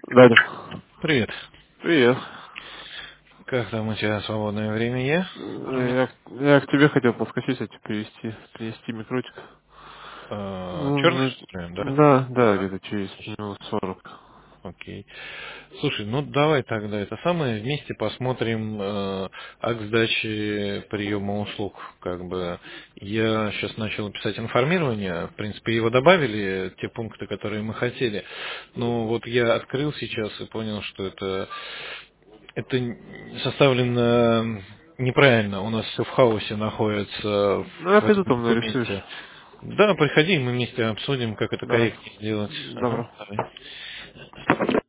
Даня. Привет. Привет. Как там у тебя свободное время есть? Я к тебе хотел подскочить, а тебе привезти микротик. Черный, Ну, что ли, да? да, где-то через минут 40. Окей. Слушай, ну давай тогда это самое, вместе посмотрим акт сдачи приема услуг. Как бы я сейчас начал писать информирование, в принципе, его добавили, те пункты, которые мы хотели. Но вот я открыл сейчас и понял, что это составлено неправильно. У нас все в хаосе находится Ну, я в этом приду там нарисуешь. документе. Да, приходи, мы вместе обсудим, как это Давай. корректнее сделать. Ага, Добро. давай.